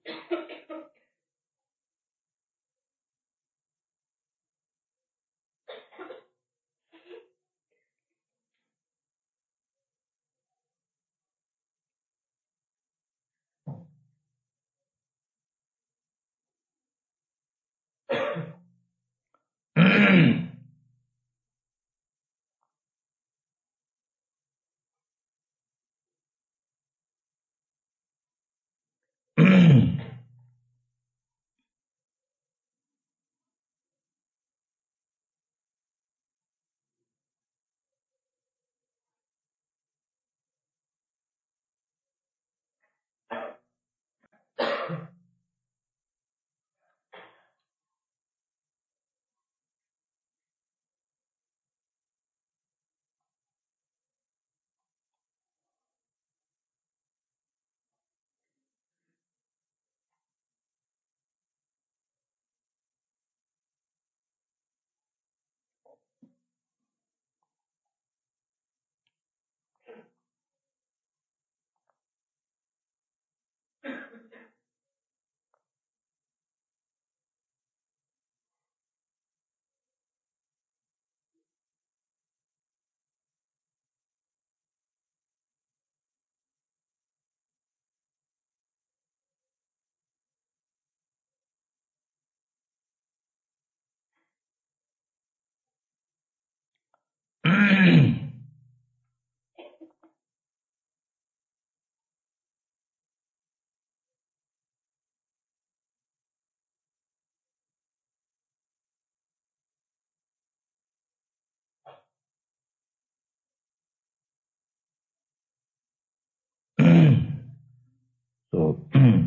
So,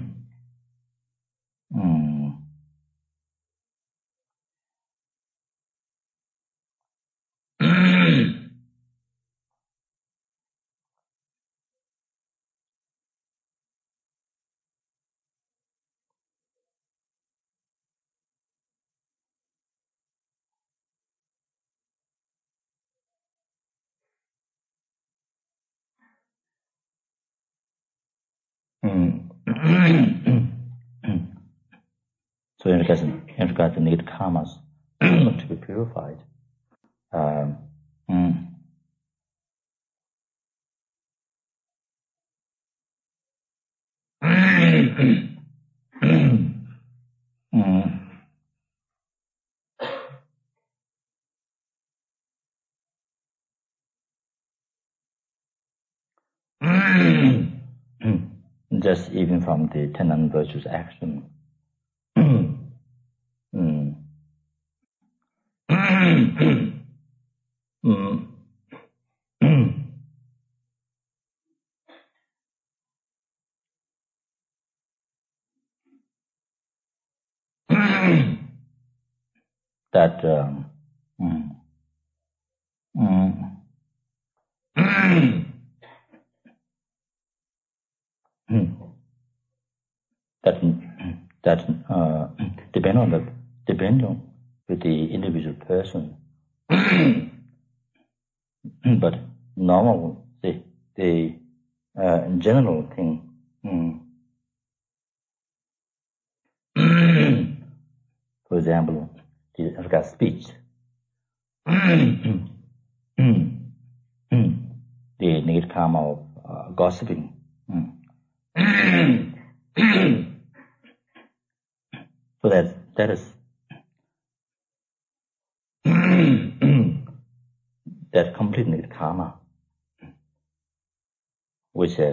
so in regard to negative karmas to be purified, just even from the 10 non-virtuous action, that that depend on the individual person, but normal the general thing. For example, regard speech. The negative karma of gossiping. So that is that complete negative karma, which has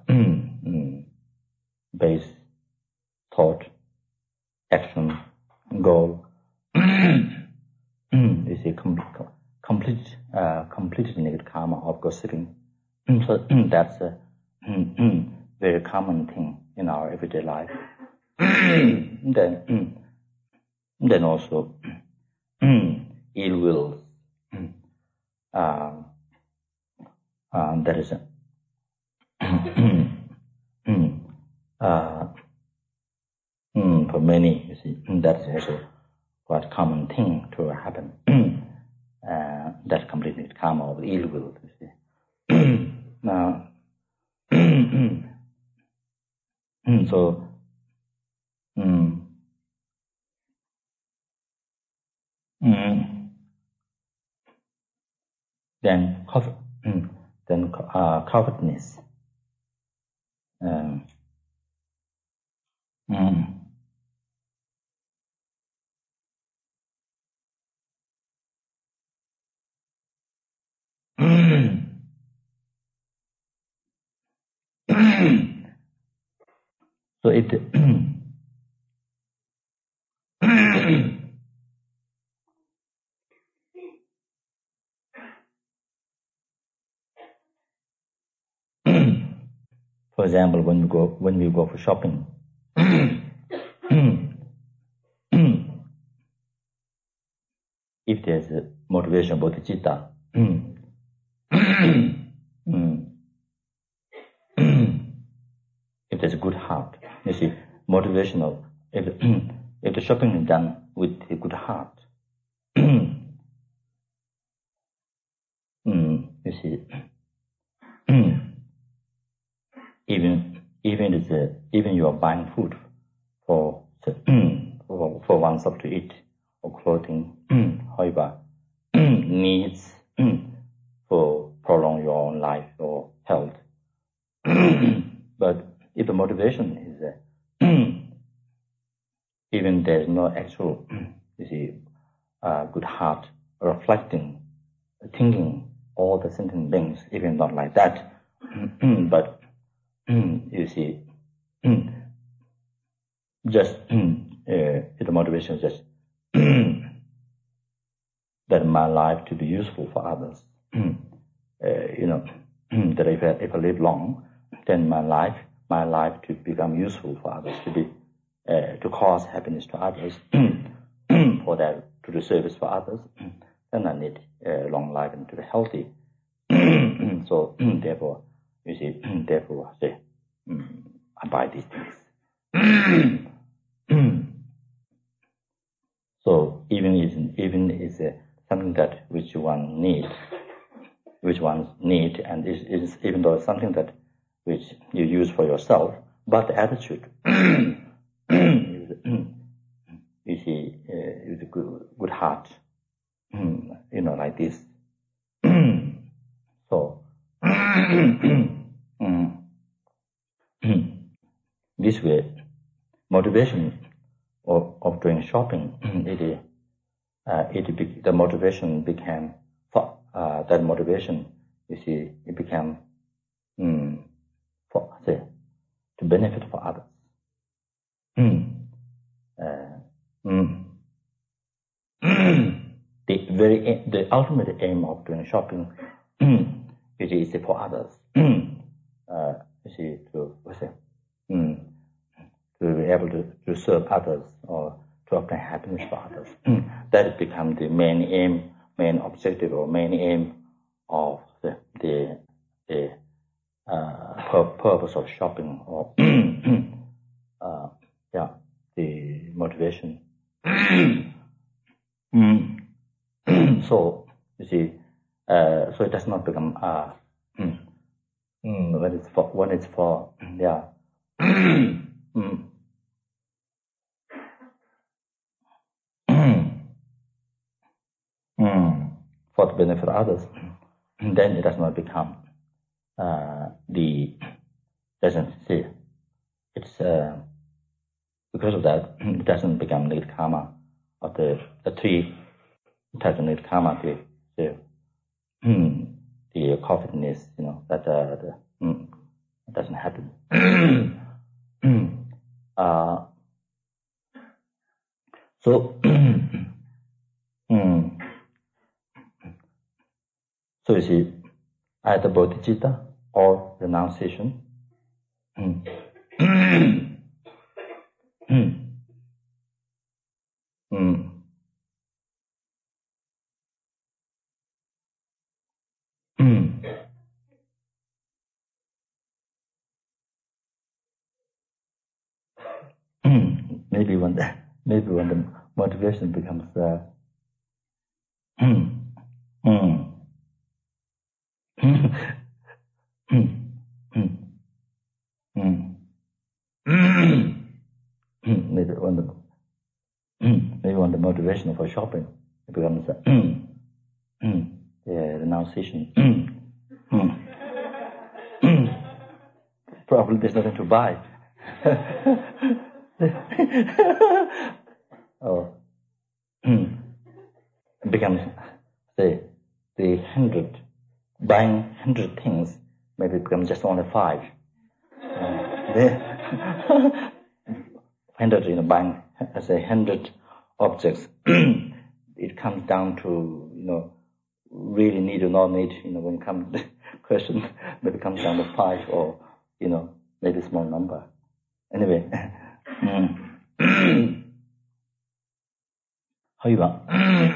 base, thought, action, goal. Is a complete negative karma of gossiping. So that's a very common thing in our everyday life. Then also ill will. That is for many, you see, that is also quite common thing to happen. That completely karma of ill will, you see. Now, so Then covetousness. So it for example, when we go for shopping, if there's a motivation bodhicitta, if there's a good heart, you see, motivational. If the shopping is done with a good heart, you see, even you are buying food for oneself to eat, or clothing, however, needs for prolong your own life or health. But if the motivation is even there is no actual, you see, good heart, reflecting, thinking all the sentient beings, even not like that, but you see, just the motivation is just that my life to be useful for others. That if I live long, then my life to become useful for others, to be to cause happiness to others, for that, to do service for others, then I need long life and to be healthy. So therefore, you see, therefore I say, I buy these things. So even is something that which one need, and is even though it's something that which you use for yourself, but the attitude you see, is a good heart, like this. So this way, motivation of doing shopping, the motivation became that motivation. You see, it became to benefit for others. The ultimate aim of doing shopping, it is for others. You see, to be able to serve others or to obtain happiness for others. That becomes the main aim, main objective, or main aim of the purpose of shopping, or the motivation. So you see, so it does not become when it's for for the benefit of others, then it does not become it's because of that, it doesn't become negative karma of the three types of negative karma, the covetousness, that doesn't happen. So you see, either bodhicitta or renunciation. Maybe when the motivation becomes maybe when the motivation for shopping it becomes the renunciation. Probably there's nothing to buy. Or it becomes the 100, buying 100 things, maybe it becomes just only 5. The 100, buying, as 100 objects, it comes down to, really need or not need, when it comes to the question, maybe it comes down to 5 or, maybe a small number. Anyway, how you want?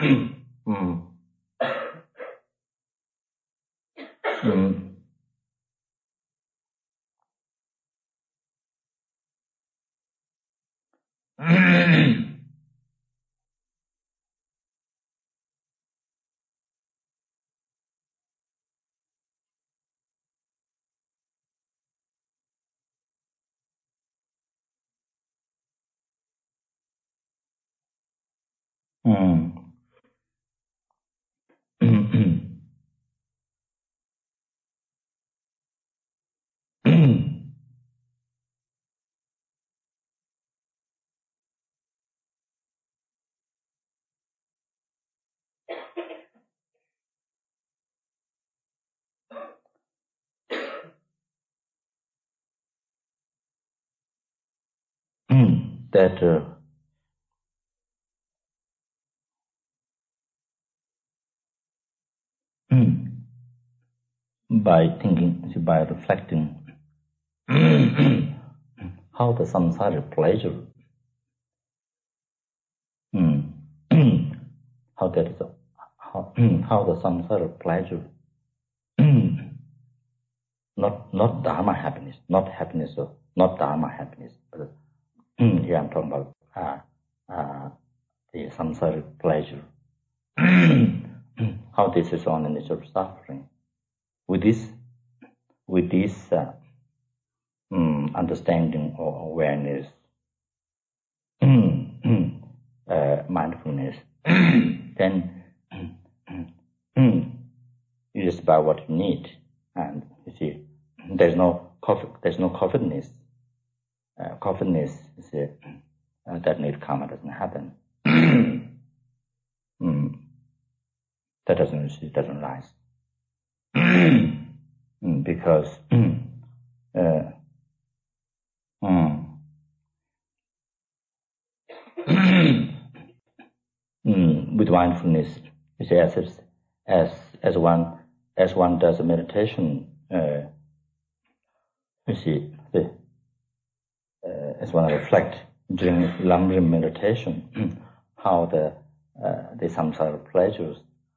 That by thinking, by reflecting how the samsara pleasure, how that is, how the samsara pleasure, not dharma happiness, not happiness, not dharma happiness, but here I'm talking about the samsara pleasure. How this is on the nature of suffering. With this understanding or awareness, mindfulness, then you just buy what you need, and you see there's no covetousness. Covetousness is that need karma doesn't happen. That doesn't rise. Because with mindfulness, you see, as one does a meditation, you see, as one reflect during Lamrim meditation, how the samsara pleasures,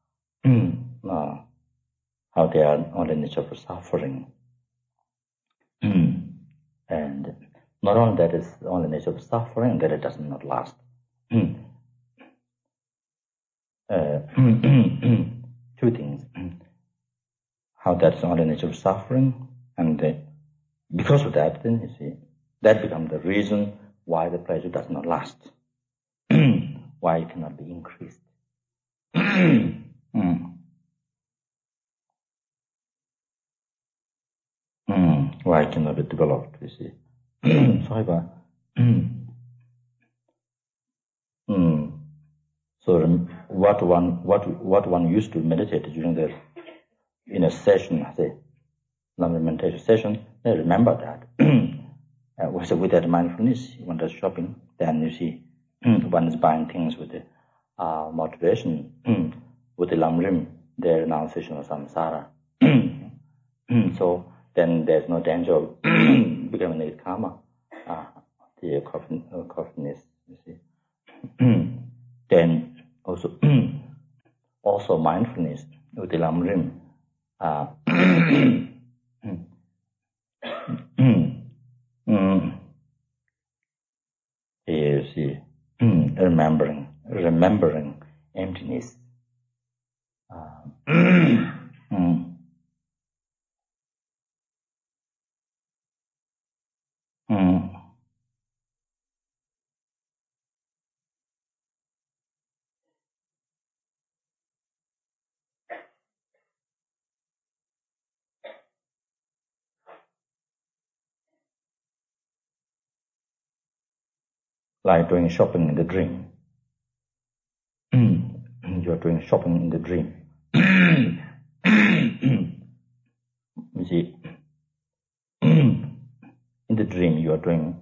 how they are on the nature of suffering. And not only that is on the nature of suffering, that it does not last. Two things. How that's on the nature of suffering, and because of that, then you see, that becomes the reason why the pleasure does not last. Why it cannot be increased. Why it cannot be developed, you see. So what one used to meditate during in a session, say, meditation session, they remember that. With that mindfulness, one does shopping, then you see one is buying things with the motivation, with the lamrim, the renunciation of samsara. So then there's no danger of becoming a karma, the covetousness, you see. Then also mindfulness with the lamrim. You see, remembering emptiness. like doing shopping in the dream. You're doing shopping in the dream. You see, in the dream you are going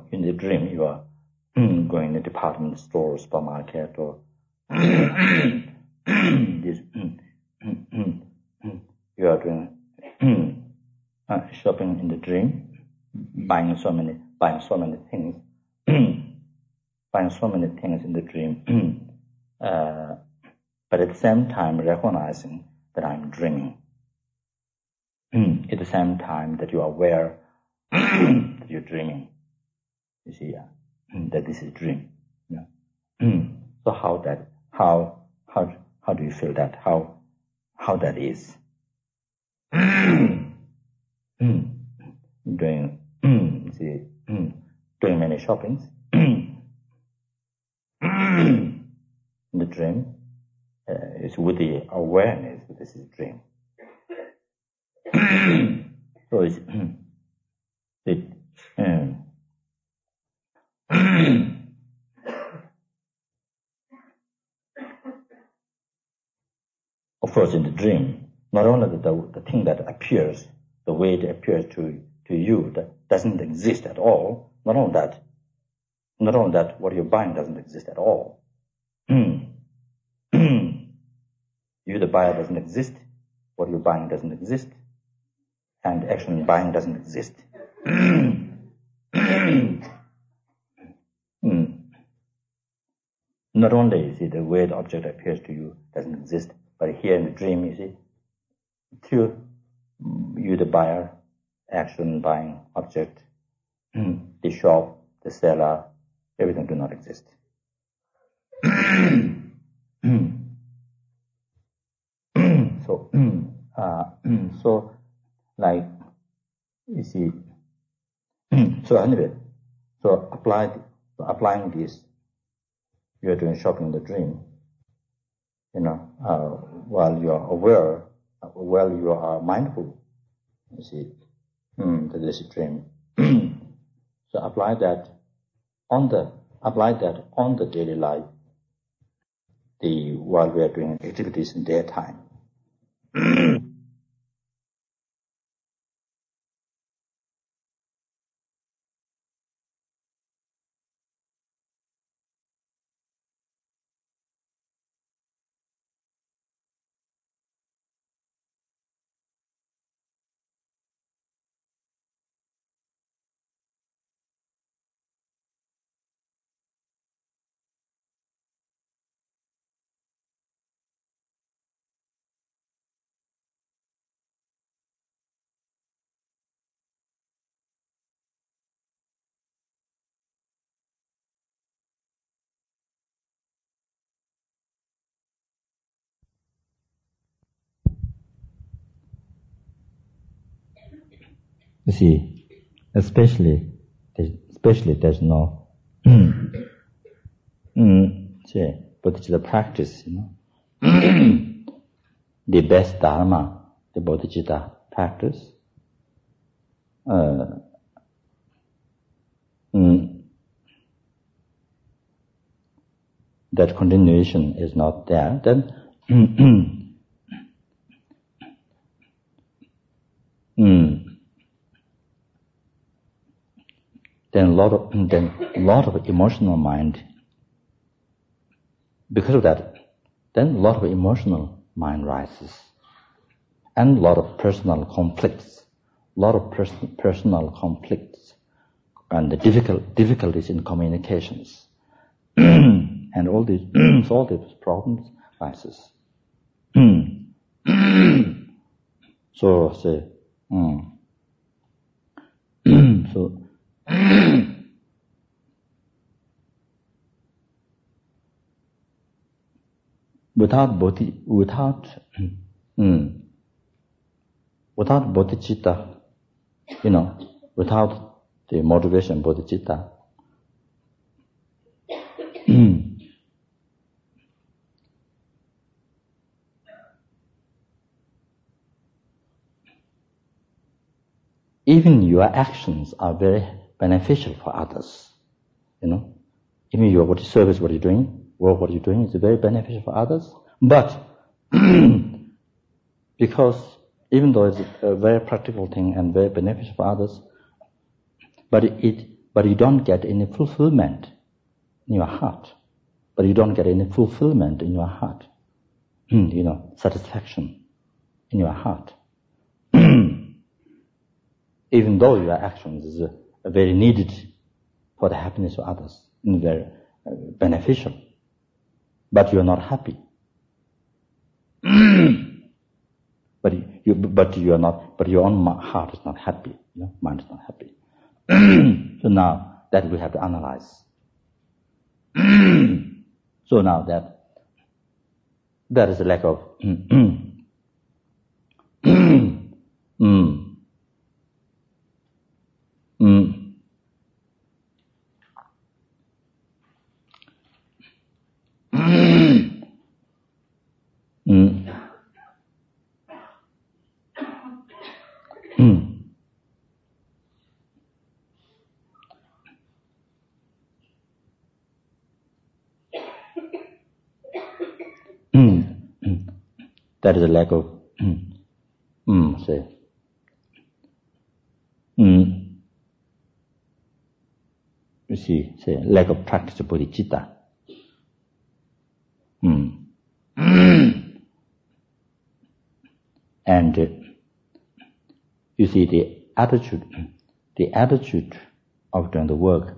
to department store, supermarket, or this. You are doing shopping in the dream, buying so many things, buying so many things in the dream. But at the same time recognizing that I'm dreaming. At the same time that you are aware that you're dreaming. You see, that this is dream. Yeah. So how do you feel that? How that is? Doing many shoppings in the dream is with the awareness that this is dream. So it's of course, in the dream, not only the thing that appears, the way it appears to you, that doesn't exist at all. Not only that, what you're buying doesn't exist at all. You, the buyer, doesn't exist. What you're buying doesn't exist. And action buying doesn't exist. Not only, you see, the way the object appears to you doesn't exist, but here in the dream, you see, to you, the buyer, action, buying, object, the shop, the seller, everything do not exist. So, like, you see, so anyway, so applying this, you are doing shopping in the dream, while you are aware, while you are mindful, you see, that this is a dream. So apply that on the daily life, while we are doing activities in daytime. You see, especially there's no bodhicitta practice, the best dharma, the bodhicitta practice, that continuation is not there, then then a lot of emotional mind. Because of that, then a lot of emotional mind rises, and a lot of personal conflicts, and the difficulties in communications, and all these problems rises. So without bodhicitta, without the motivation bodhicitta, even your actions are very beneficial for others, even your service, what you're doing, work, what you're doing is very beneficial for others. But because even though it's a very practical thing and very beneficial for others, but you don't get any fulfillment in your heart. But you don't get any fulfillment in your heart. Satisfaction in your heart. Even though your actions is very needed for the happiness of others, and very beneficial, but you are not happy. But your own heart is not happy. Mind is not happy. So now that we have to analyze. So now that is a lack of that is a lack of lack of practice of bodhicitta. And you see the attitude of doing the work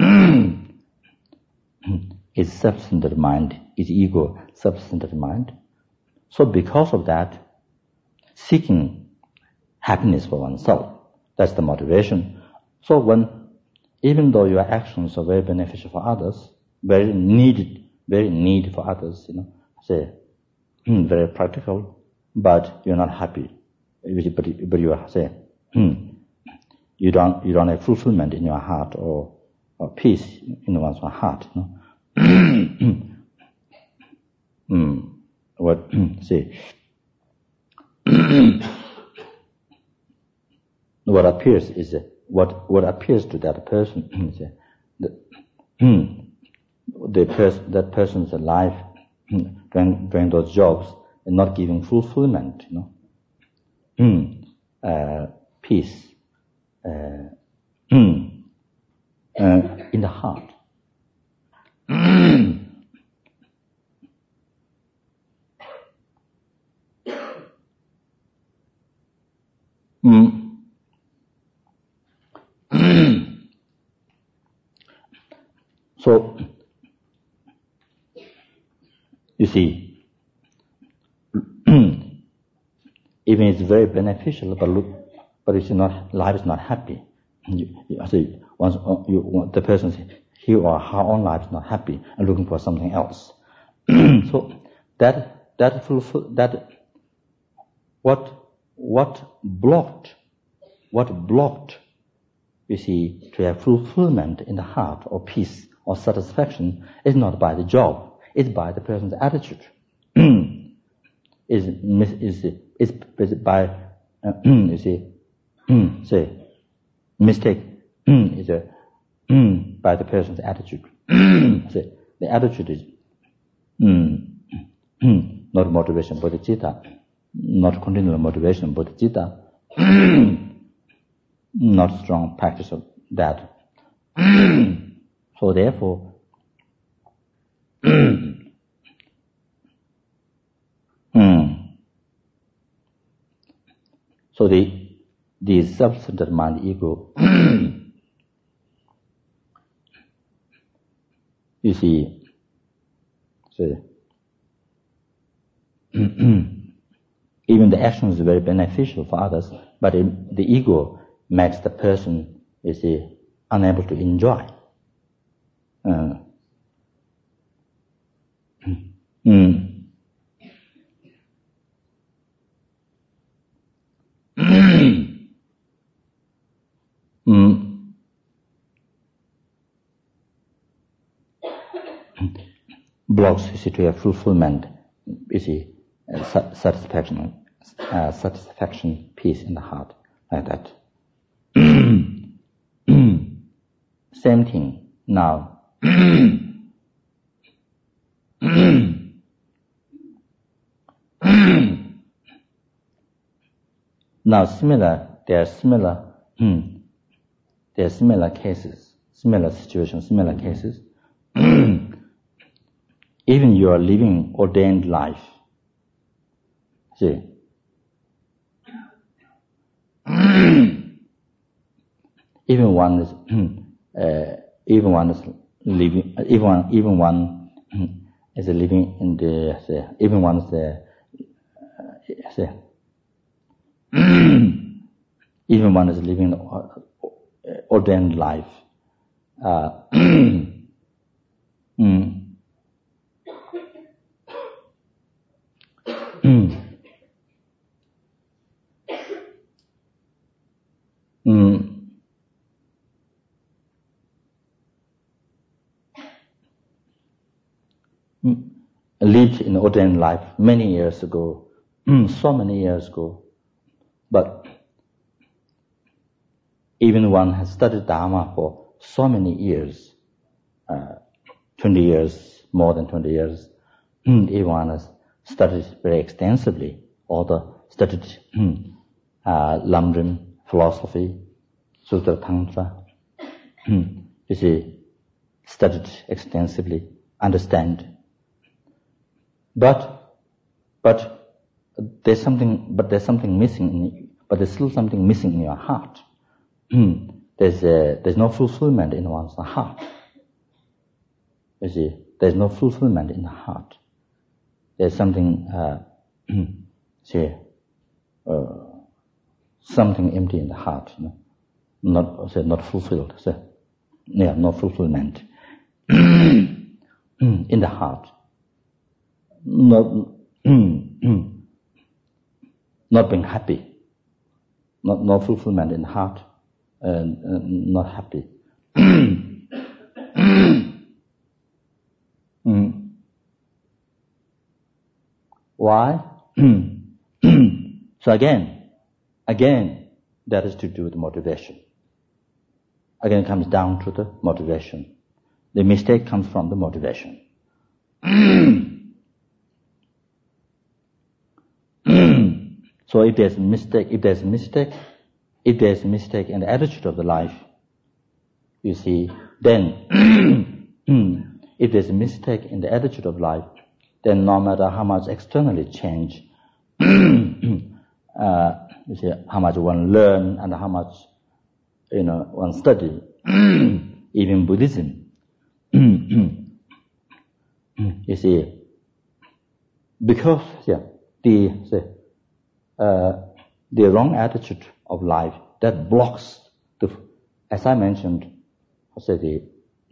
is self-centered mind, is ego self-centered mind. So because of that, seeking happiness for oneself, that's the motivation. So even though your actions are very beneficial for others, very needed for others, very practical, but you're not happy. But you are you don't have fulfillment in your heart or peace in one's heart. What appears is what appears to that person that person's life doing those jobs and not giving fulfillment, peace in the heart. So, you see, even it's very beneficial, but it's not, life is not happy. Once the person, he or her own life is not happy and looking for something else. So what blocked, you see, to have fulfillment in the heart or peace or satisfaction is not by the job, it's by the person's attitude. is by mistake is by the person's attitude. The attitude is not motivation bodhicitta, not continual motivation bodhicitta, not strong practice of that. So therefore, so the self-centered mind, ego, you see, even the action is very beneficial for others, but the ego makes the person, you see, unable to enjoy. Blocks, you see, to have fulfillment, you see, satisfaction, peace in the heart, like that. Same thing now. Now, there are similar cases, similar situations, similar cases. Even you are living ordained life. See, even one is living in the even one is even one is living ordained life. Lived in ordained life many years ago, so many years ago, but even one has studied Dharma for so many years, 20 years, more than 20 years, even one has studied very extensively, studied Lamrim philosophy, Sutra Tantra, you see, studied extensively, understand. But there's something missing there's still something missing in your heart. There's no fulfillment in one's heart. You see, there's no fulfillment in the heart. There's something, something empty in the heart, not fulfilled. No fulfillment in the heart. Not being happy, no fulfillment in the heart, not happy. Why? So again, that is to do with motivation. Again, it comes down to the motivation. The mistake comes from the motivation. So if there's a mistake in the attitude of the life, you see, then if there's a mistake in the attitude of life, then no matter how much externally change, you see, how much one learn and how much, one study, even Buddhism, you see, because, the wrong attitude of life that blocks as I mentioned, the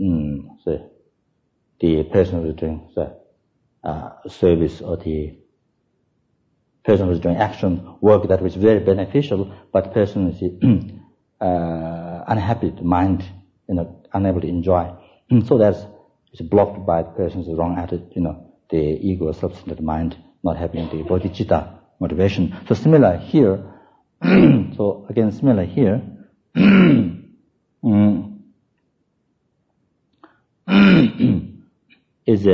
person who is doing service, or the person who is doing action work that was very beneficial, but the person is unhappy, the mind, unable to enjoy. So it's blocked by the person's wrong attitude, the ego, self-centered mind, not having the bodhicitta motivation. So similar here. Is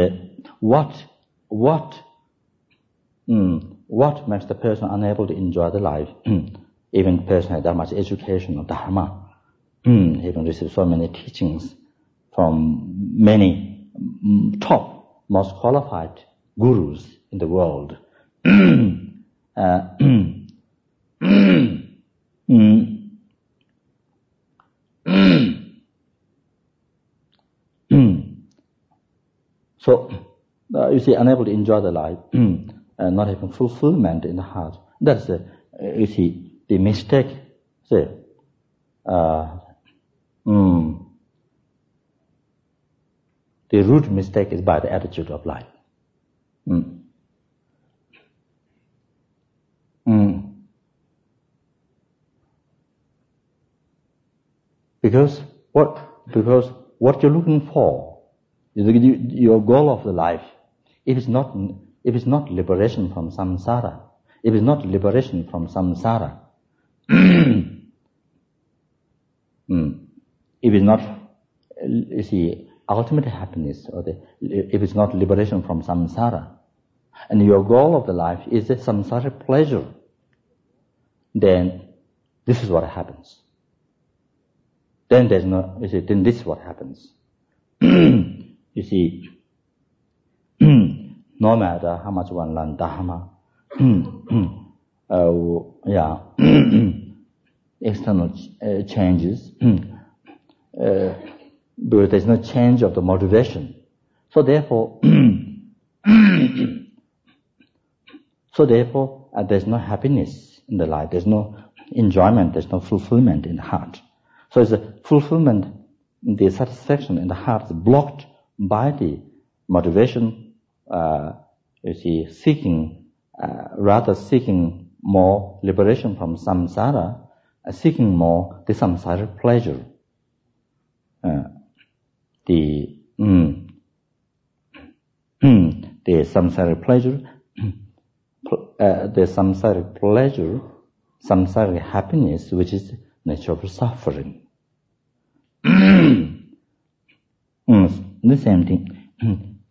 what makes the person unable to enjoy the life? Even the person has that much education of Dharma, even received so many teachings from many top, most qualified gurus in the world. So, you see, unable to enjoy the life, not having fulfillment in the heart. That's the mistake. The root mistake is by the attitude of life. Because what you're looking for, your goal of the life, if it's not liberation from samsara, if it's not, ultimate happiness, if it's not liberation from samsara, and your goal of the life is a samsara pleasure, then this is what happens. Then there's no, then this is what happens. You see, no matter how much one learns Dharma, external changes, because there's no change of the motivation. So therefore, there's no happiness in the life. There's no enjoyment. There's no fulfillment in the heart. So it's a fulfillment, the satisfaction in the heart is blocked by the motivation. Seeking more liberation from samsara, seeking more the samsara pleasure. The samsara pleasure, samsara happiness, which is nature of suffering. The same thing.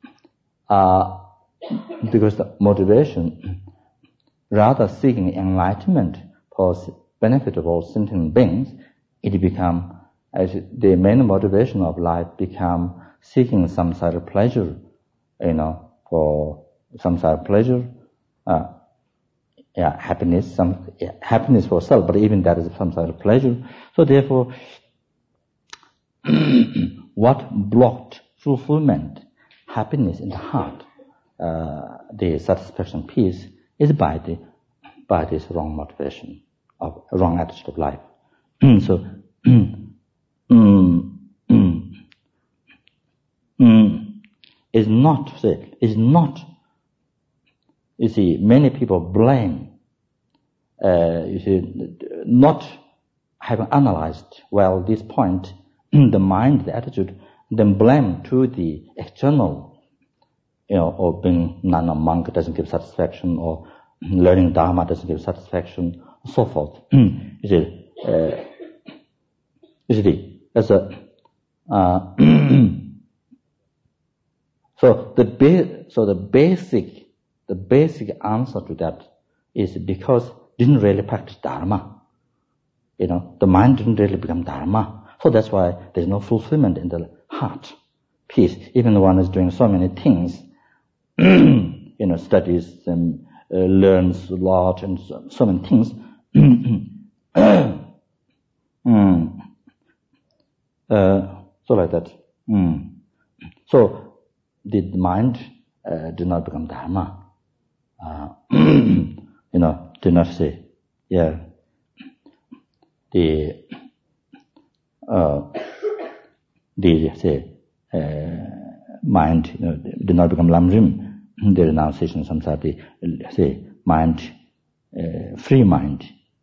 Because the motivation, rather seeking enlightenment for benefit of all sentient beings, it become, as the main motivation of life become seeking samsara pleasure, for samsara pleasure, happiness, happiness for self, but even that is samsara pleasure. So therefore, what blocked fulfillment, happiness in the heart, the satisfaction, peace, is by this wrong motivation, of wrong attitude of life. So, is not. You see, many people blame. Not having analyzed well this point, the mind, the attitude, then blame to the external, or being nun or monk doesn't give satisfaction, or learning Dharma doesn't give satisfaction, so forth. So the basic answer to that is because didn't really practice Dharma. The mind didn't really become Dharma. So that's why there's no fulfillment in the heart, peace. Even one is doing so many things, studies and learns a lot and so many things. So like that. So the mind did not become Dharma. Do not say, mind did not become Lamrim, the renunciation samsara, mind, free mind.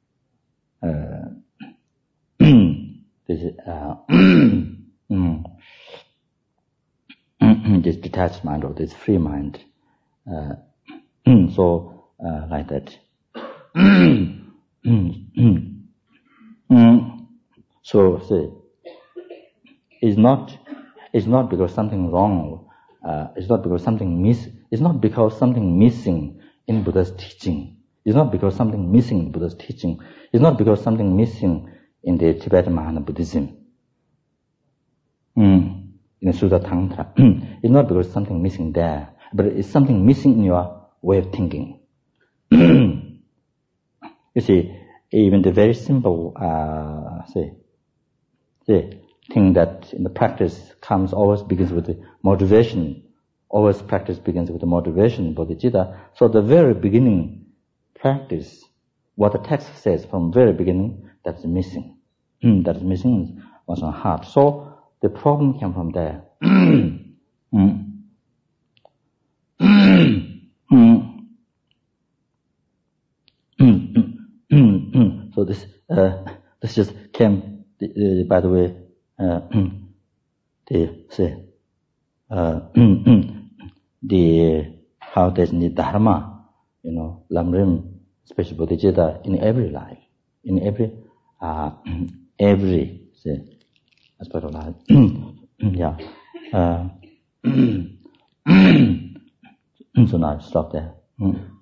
This this detached mind or this free mind. So like that. So it's not because something wrong. It's not because something It's not because something missing in Buddha's teaching. It's not because something missing in Buddha's teaching. It's not because something missing in the Tibetan Mahayana Buddhism. In the Sutta Tantra. It's not because something missing there, but it's something missing in your way of thinking. You see, even the very simple, thing that in the practice always begins with the motivation. Always practice begins with the motivation, bodhicitta. So the very beginning practice, what the text says from very beginning, that's missing. That is missing was on heart. So the problem came from there. So this just came, by the way, how there's the Dharma, Lamrim, especially bodhicitta, in every life, in every aspect of life. So now stop there.